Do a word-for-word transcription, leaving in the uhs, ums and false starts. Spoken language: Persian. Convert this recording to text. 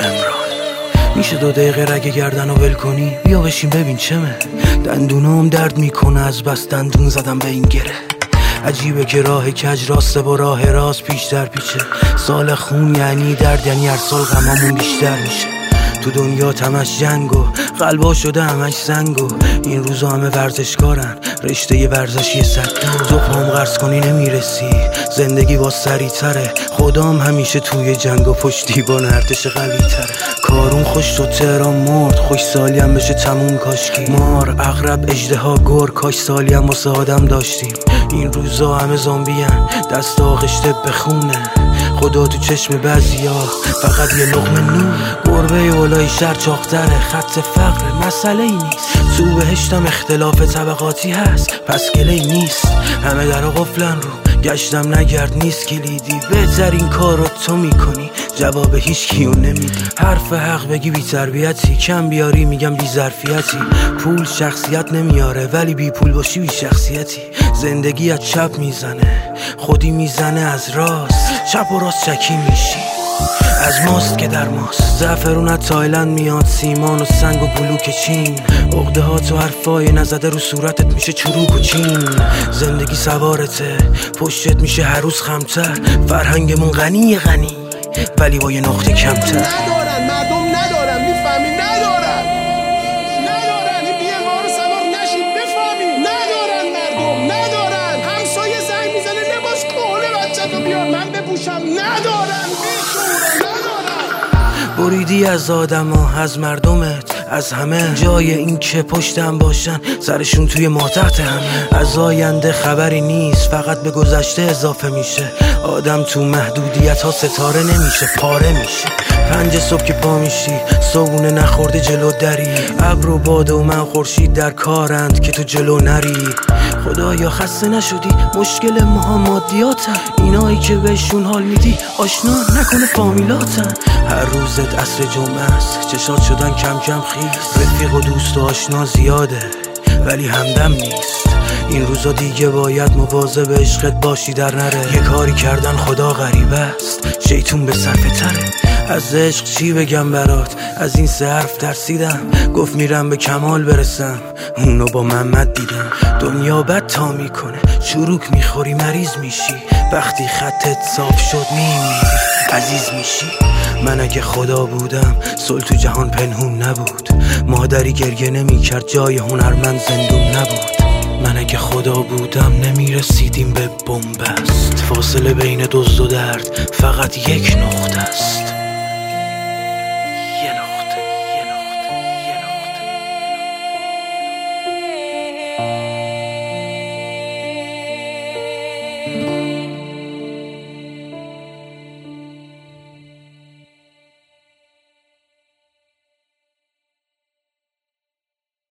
امران. میشه دو دقیقه رگ گردن رو ول کنی؟ بیا بشین ببین چمه. دندونام درد میکنه از بس دندون زدم به این گره. عجیبه که راه کج راسته و راه راست پیش در پیچه. سال خون یعنی درد، یعنی هر سال غمامون بیشتر میشه. تو دنیا تمش جنگ و قلبا شده همش سنگ و این روزا همه ورزشکارن، رشته ی ورزشی صد. تو پام قرص کنی نمیرسی، زندگی با سری تره. خدام همیشه توی جنگ و پشتیبان ارتش قوی تره. کارون خوش تو تهران مرد، خوش سالی هم بشه تموم کاشکی. مار، عقرب، اژدها، گر، کاش سالی هم واسه آدم داشتیم. این روزا همه زامبیان، دست آغشته بخونه. خدا تو چشم بعضیا فقط یه لقمه نون. گربه اولای شهر چاق‌تره، خط فقر مسئله ای نیست. تو بهشتم اختلاف طبقاتی هست، پس گله‌ای نیست. همه در قفلن رو گشتم نگرد نیست کلیدی. بهترین کار رو تو میکنی، جواب هیچ کیو نمیدی. حرف حق بگی بی تربیتی، کم بیاری میگم بی ظرفیتی. پول شخصیت نمیاره ولی بی پول باشی بی شخصیتی. زندگی از چپ میزنه، خودی میزنه از راست. چپ و راست چکی میشی، از ماست که در ماست. زعفرون از تایلند میاد، سیمان و سنگ و بلوک چین. عقده ها تو حرفای نزده رو صورتت میشه چروک و چین. زندگی سوارته، پشتت میشه هر روز خمتر. فرهنگمون غنی غنی ولی با یه نقطه کمتر. ندارن مردم، ندارن میفهمی، ندارن ندارن این بیمار سوار نشید بفهمی. ندارن مردم، ندارن. همسایه زنگ میزنه لباس کهنه بچه تو بیار من بپوشم. ندارن بیشوره، ندارن. بریدی از آدم ها، از مردمت، از همه. جای این که پشتم باشن سرشون توی ماتحت همه. از آینده خبری نیست، فقط به گذشته اضافه میشه. آدم تو محدودیت ها ستاره نمیشه، پاره میشه. پنج صبح که پا میشی، صبونه نخورده جلو دری. ابر و باد و من خورشید در کارند که تو جلو نری. خدایا خسته نشدی؟ مشکل ماها مادیاتن. اینایی که بهشون حال میدی آشنا نکنه فامیلاتن. هر روزت عصر جمعه است، چشات شدن کم کم خیس. رفیق و دوست و آشنا زیاده ولی همدم نیست. این روزا دیگه باید مواظب عشقت باشی در نره. یه کاری کردن خدا غریبه است، شیطون به صرفه تره. از عشق چی بگم برات، از این سه حرف ترسیدم. گفت میرم به کمال برسم، اونو با محمد دیدم. دنیا بد تا میکنه، چروک میخوری مریض میشی. وقتی خطت صاف شد میمیری، عزیز میشی. من اگه خدا بودم صلح تو جهان پنهون نبود. مادری گریه نمیکرد جای هنرمند زندون نبود. من اگه خدا بودم نمیرسیدیم به بنبست. فاصله بین دزد و درد فقط یک نقطه است.